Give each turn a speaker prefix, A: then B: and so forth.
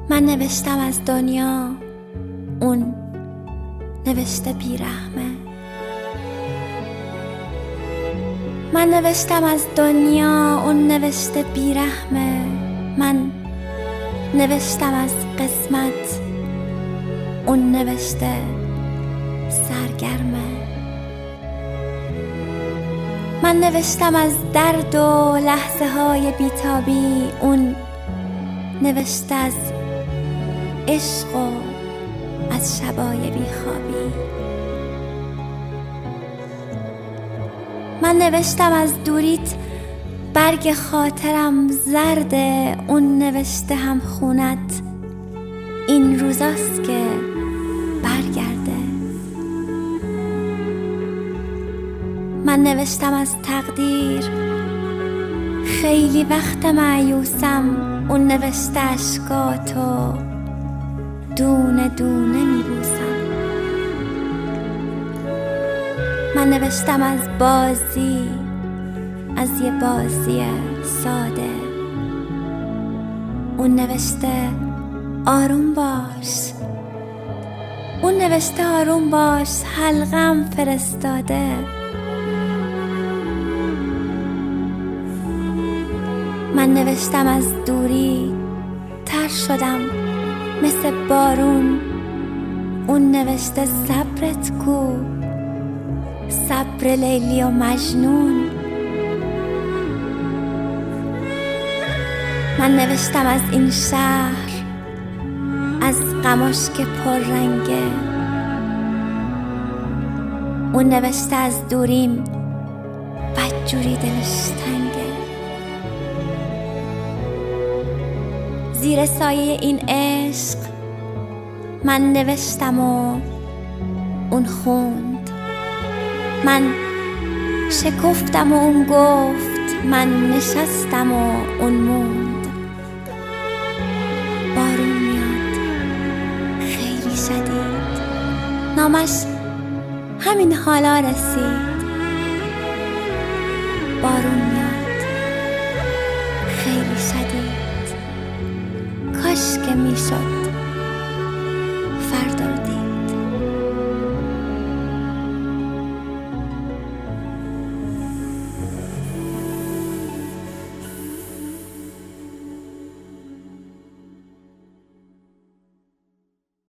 A: من نوشتم از دنیا، اون نوشته بیرحمه. من نوشتم از دنیا، اون نوشته بیرحمه. من نوشتم از قسمت، اون نوشته سرگرمه. من نوشتم از درد و لحظه های بیتابی، اون نوشته از عشق و از شبای بیخوابی. من نوشتم از دوریت، برگ خاطرم زرده، اون نوشته هم خونت این روزاست که برگرده. من نوشتم از تقدیر، خیلی وقت مایوسم، اون نوشته اشکاتو دونه دونه میبوسم. من نوشتم از بازی، از یه بازی ساده، اون نوشته آروم باش، اون نوشته آروم باش، حلقم فرستاده. من نوشتم از دوری، تر شدم مثل بارون، اون نوشته صبرت کو، صبر لیلی و مجنون. من نوشتم از این شهر، از غماش که پر رنگه، اون نوشته از دوریم بدجوری دلش تنگه. زیر سایه این عشق من نوشتم و اون خوند. من شکفتم و اون گفت، من نشستم و اون موند. بارون میاد خیلی شدید، نامش همین حالا رسید. بارون میاد خیلی شدید، کاش که میشد